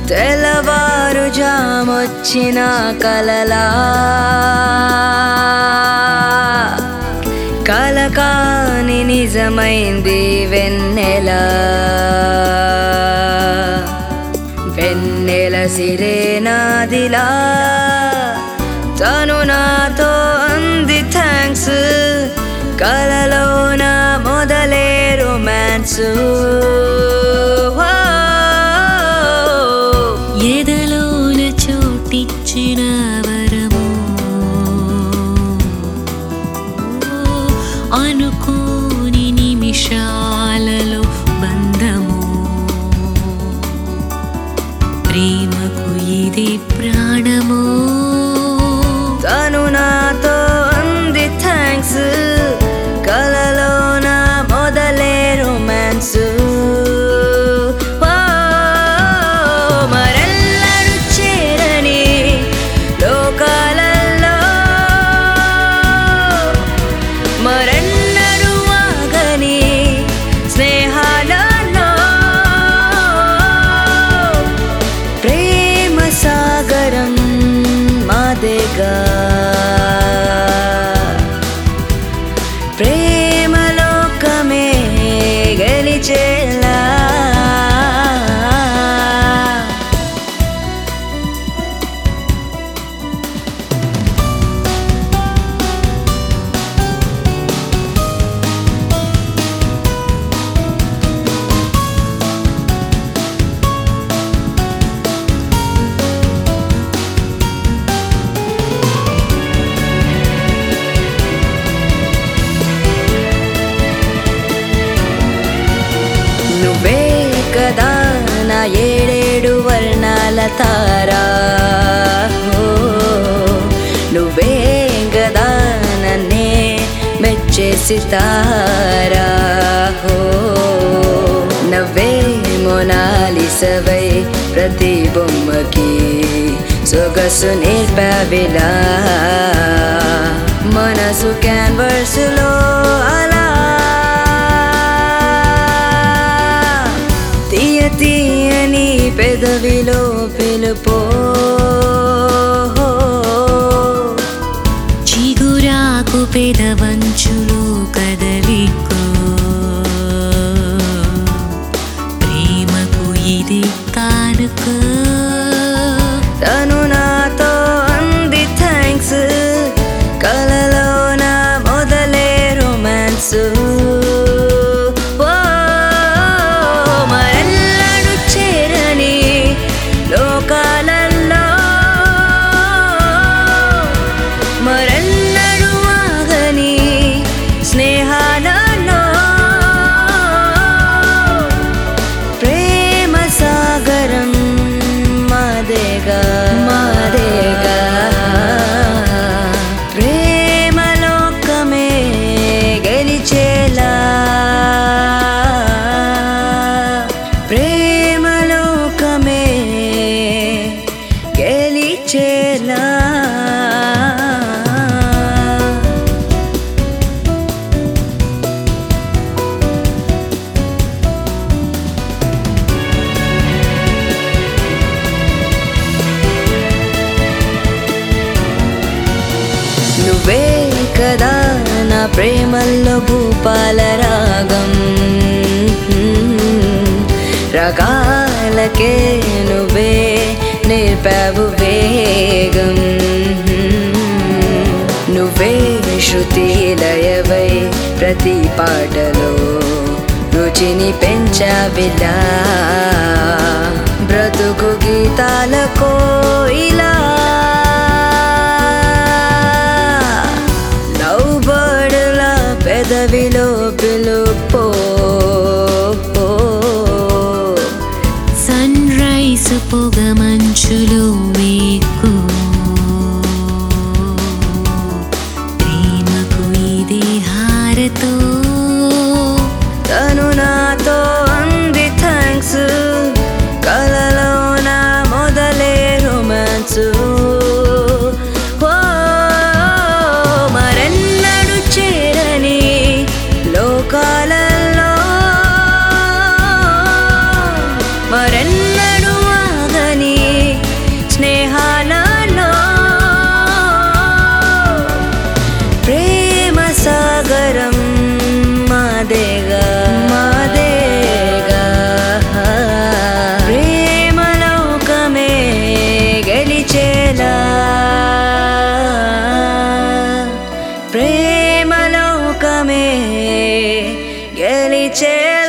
తెల్లవారుజామొచ్చిన కలలా కలకాని నిజమైంది వెన్నెల వెన్నెల సిరేనాదిలా తను నాతో అంది థ్యాంక్స్ కలలోన మొదలే రొమాన్స్ ఎదలోన చోటిచ్చిన వరము అనుకోని నిమిషాలలో బంధము ప్రేమకు ఇది ప్రాణము తను నాతో అంది థ్యాంక్స్ కలలోన మొదలే రొమాన్స్ మరెల్లరు చేరని లోకాలలో మరెన్నడు ఆగని స్నేహాలలో ప్రేమ సాగరం మాదేగా ప్రేమలోకమే గెలిచేలా నువ్వే కదా నా ఏడేడు వర్ణాల తారా నువ్వే కదా నన్నే మెచ్చేసి తారా నవ్వే మొనాలిసవై ప్రతి బొమ్మకి సొగసు నేర్పావిలా మనసు క్యాన్వర్సులో అలా తీయని పెదవిలో పిలుపో చిగురాకు పెదవంచులు కదలికో ప్రేమకు ఇది కానుకో తను నాతో అంది థ్యాంక్స్ కలలోన మొదలే రొమాన్స్ లోకాలలో మరెన్నడు ఆగని స్నేహాలలో ప్రేమ సాగరం మాదేగా మాదేగా ప్రేమలోకమే గెలిచేలా ప్రేమలోకమే గెలిచేలా నువ్వే కదా నా ప్రేమల్లో భూపాల రాగం రకాలకే నువ్వే నేర్పావు వేగం నువ్వే శృతి లయవై ప్రతి పాటలో రుచిని పెంచావిలా బ్రతుకు గీతాలకో ఇలా లవ్ బర్డ్లా పెదవిలో పిలుపో సన్ రైస్ పొగ మంచులో వేకు ప్రేమకు ఇది హారతో తను నాతో అంది థ్యాంక్స్ కలలోన మొదలే రొమాన్స్ మరెన్నడు చేరని లోకాలలో మరెన్నడు ఆగని లోకమే గెలిచేలా